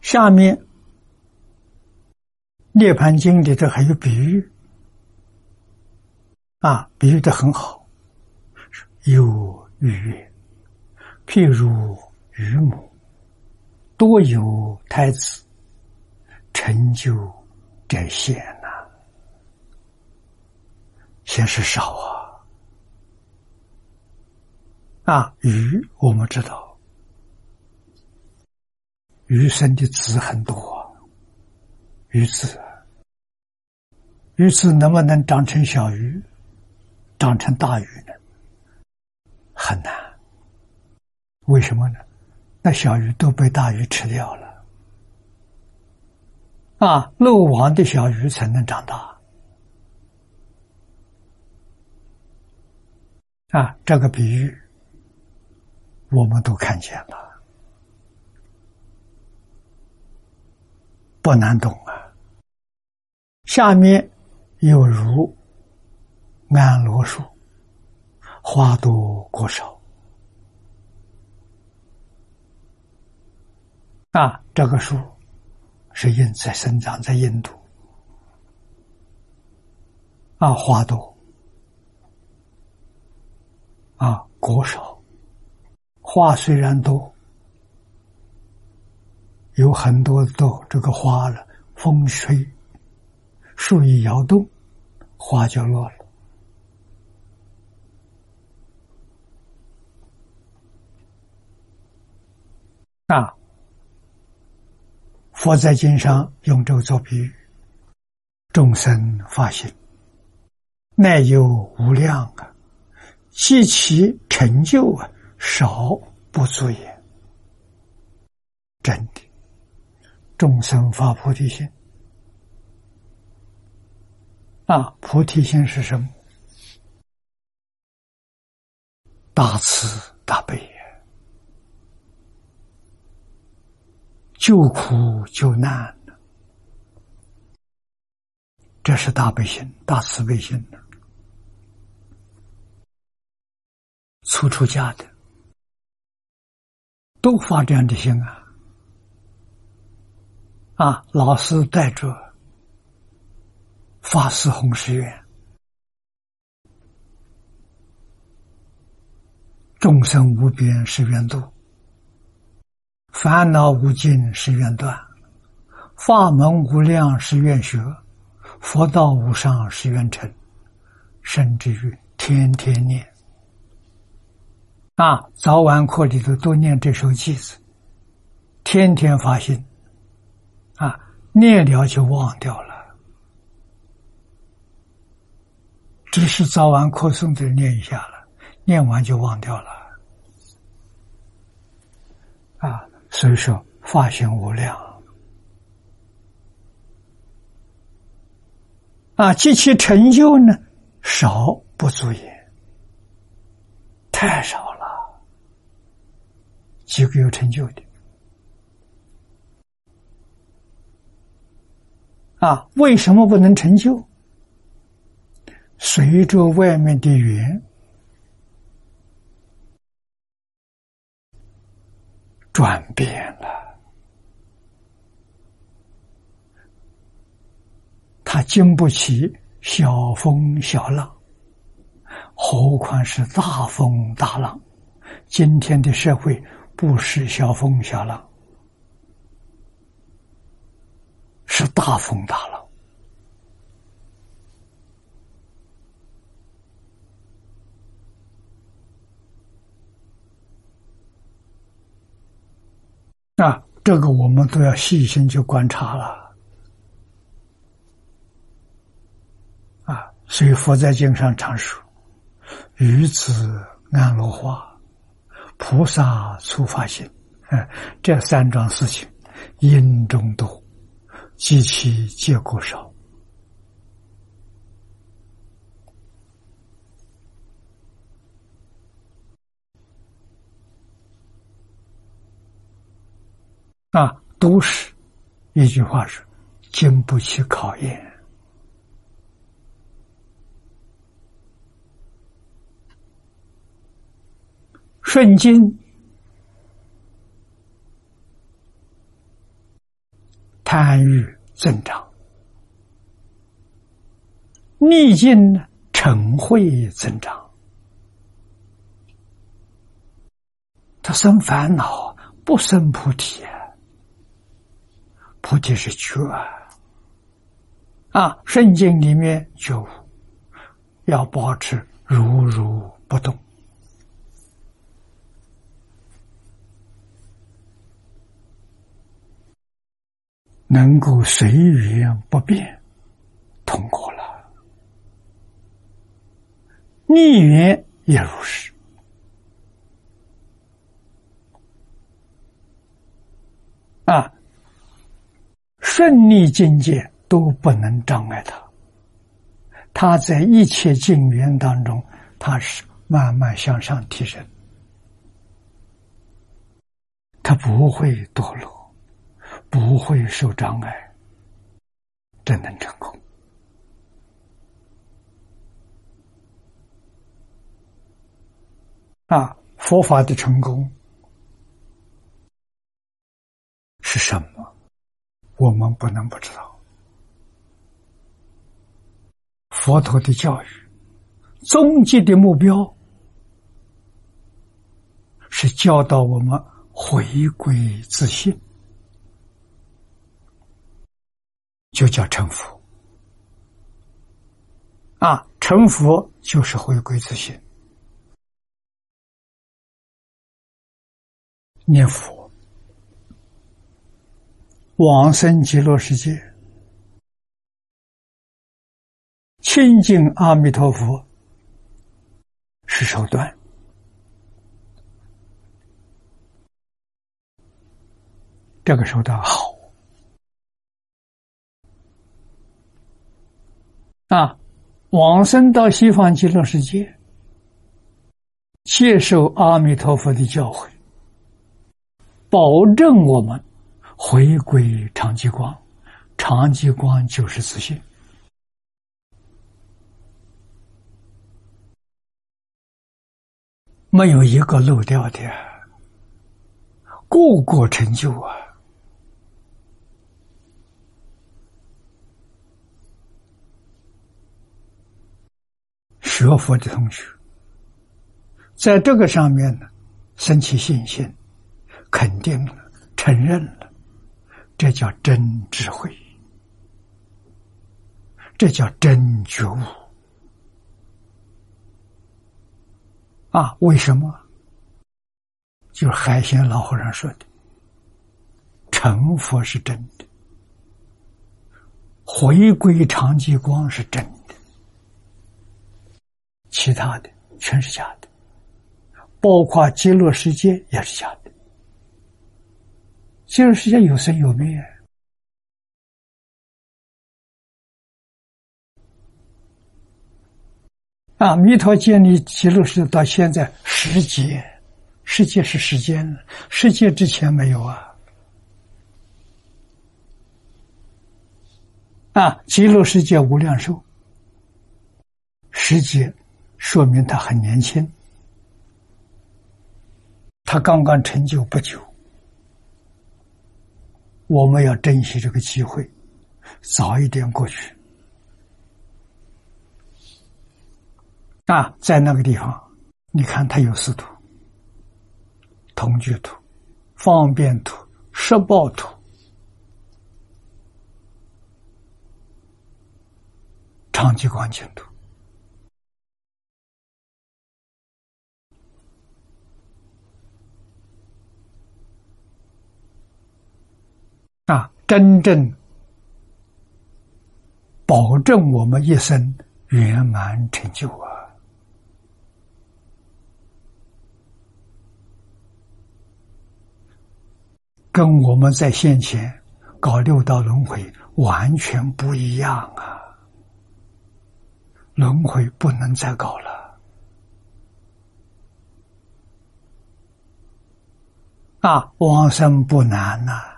下面涅盘经里头还有比喻比喻的很好，有喻曰：譬如鱼母，多有胎子，成就者显显示少鱼我们知道，鱼生的子很多，鱼子能不能长成小鱼，长成大鱼呢？很难。为什么呢？那小鱼都被大鱼吃掉了漏网的小鱼才能长大这个比喻我们都看见了，不难懂下面有如安罗树，花多果少这个树是在生长在印度花多果少，花虽然多，有很多都这个花了，风吹树一摇动，花就落了佛在经上用这个做比喻，众生发心，乃有无量悉其成就少不足也。真的，众生发菩提心菩提心是什么？大慈大悲，救苦救难，这是大悲心、大慈悲心初出家的都发这样的心老师带着发四弘誓愿，众生无边誓愿度，烦恼无尽誓愿断，法门无量誓愿学，佛道无上誓愿成，甚至于天天念早晚课里头都念这首偈子，天天发心念了就忘掉了，只是早晚课诵的念一下了，念完就忘掉了所以说法心无量及其成就呢，少不足也，太少了。几个有成就的为什么不能成就？随着外面的缘转变了，它经不起小风小浪，何况是大风大浪。今天的社会不是小风小浪，是大风大浪这个我们都要细心去观察了所以佛在经上常说，于子安罗花，菩萨初发心这三桩事情因中多，及其结果少都是一句话是经不起考验。顺经贪欲增长，逆境呢，嗔恚增长。他生烦恼，不生菩提啊！菩提是觉啊！圣经里面觉悟，要保持如如不动。能够随缘不变，通过了。逆缘也如是。顺逆境界都不能障碍他。他在一切境缘当中，他是慢慢向上提升，他不会堕落，不会受障碍，真能成功。佛法的成功是什么？我们不能不知道。佛陀的教育，终极的目标是教导我们回归自信，就叫成佛。成佛就是回归自信。念佛，往生极乐世界，亲近阿弥陀佛是手段。这个手段好往生到西方极乐世界，接受阿弥陀佛的教诲，保证我们回归常寂光，常寂光就是自信。没有一个漏掉的，个个成就啊！学佛的同学，在这个上面呢，升起信心，肯定了，承认了，这叫真智慧，这叫真觉悟为什么？就是海鲜老和尚说的，成佛是真的，回归常寂光是真的，其他的全是假的，包括极乐世界也是假的。极乐世界有生有灭，弥陀建立极乐世界到现在10劫，世界是时间，世界之前没有极乐世界无量寿，10劫说明他很年轻，他刚刚成就不久，我们要珍惜这个机会，早一点过去。在那个地方，你看他有4土：同居土、方便土、摄报土、常寂光净土。真正保证我们一生圆满成就跟我们在先前搞6道轮回完全不一样轮回不能再搞了往生不难